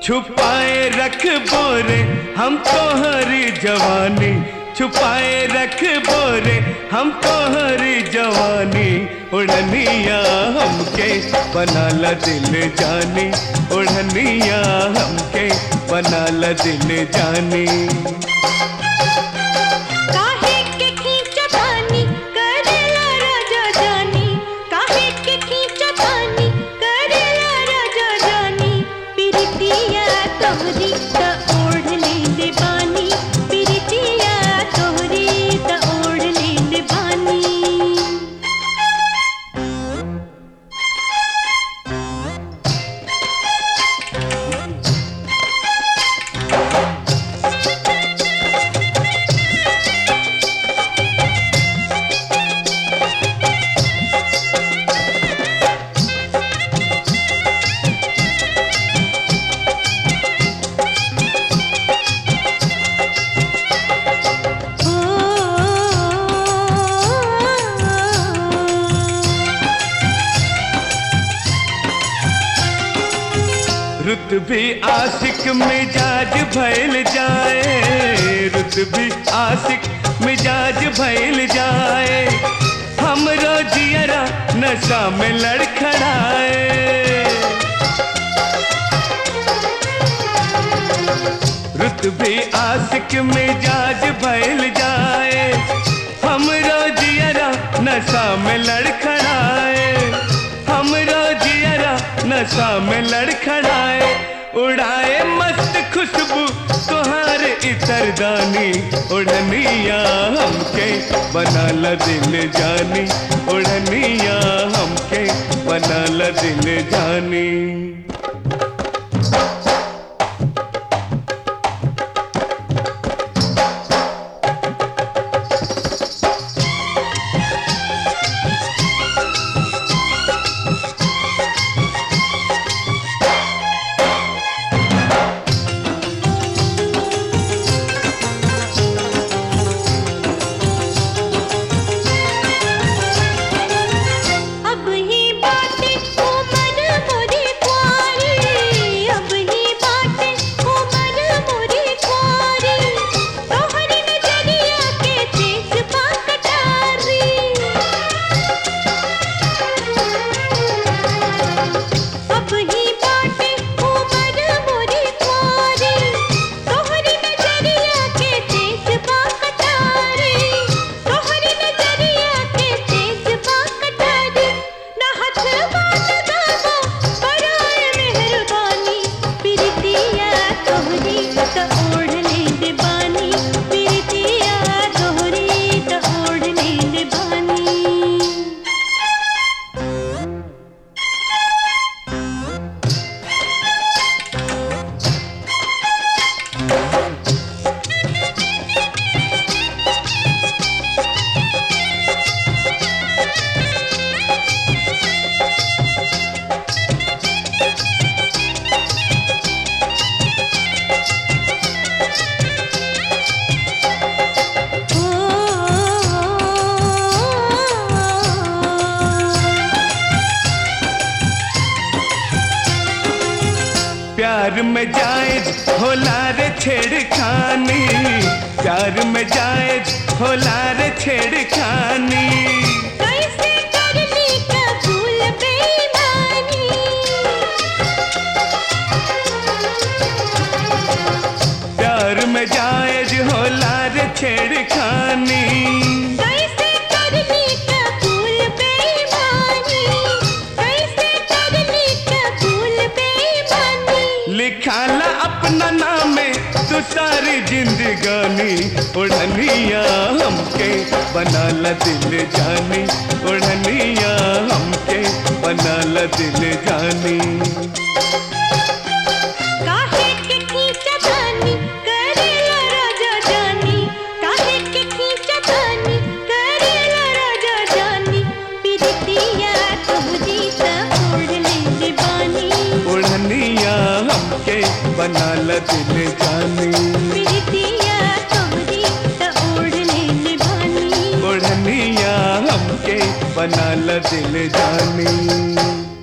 छुपाए रख बोरे हम तोहरी जवानी, छुपाए रख बोरे हम तोहरी जवानी। ओढ़निया हमके बना ला दिल जानी, ओढ़निया हमके बना ला दिल जानी। काहे के खींचा पानी करेला राजा जानी, काहे के खींचा पानी करेला राजा जानी। पिरतिया तोहरी त ओढ़ लेले बानी, पिरतिया तोहरी त ओढ़ लेले बानी। रुत भी आशिक मिजाज भैल जाए, रुत भी आशिक मिजाज भैल जाए। हमरो जियरा नशा में लड़खड़ाए, रुत भी आशिक मिजाज भैल जाए। हमरो जियरा नशा में लड़खड़ाए, हमरो जियरा नशा में लड़खड़ाए। उड़ाए मस्त खुशबू तुहार इतरदानी, ओढ़निया हमके बना ला दिल जानी, ओढ़निया हमके बना ला दिल जानी। प्यार में जायज होला रे छेड़खानी, प्यार में जायज होला रे छेड़खानी। कैसे कर ली कबूल बेईमानी, प्यार में जायज होला रे छेड़खानी। कैसे कर ली कबूल बेईमानी, कैसे कर ली कबूल बेईमानी। लिखाला अपना नाम तू सारी जिंदगानी, ओढ़निया हमके बना ला दिल जानी, ओढ़निया हमके बना ला दिल जानी। काहे के खींचा पानी करेला राजा जानी, काहे के खींचा पानी करेला राजा जानी। पिरतिया तोहरी त ओढ़ लेले बानी, ओढ़निया हमके बना ला दिल जानी, पिरतिया तोहरी त ओढ़ लेले बानी, ओढ़निया हमके बना ला दिल जानी।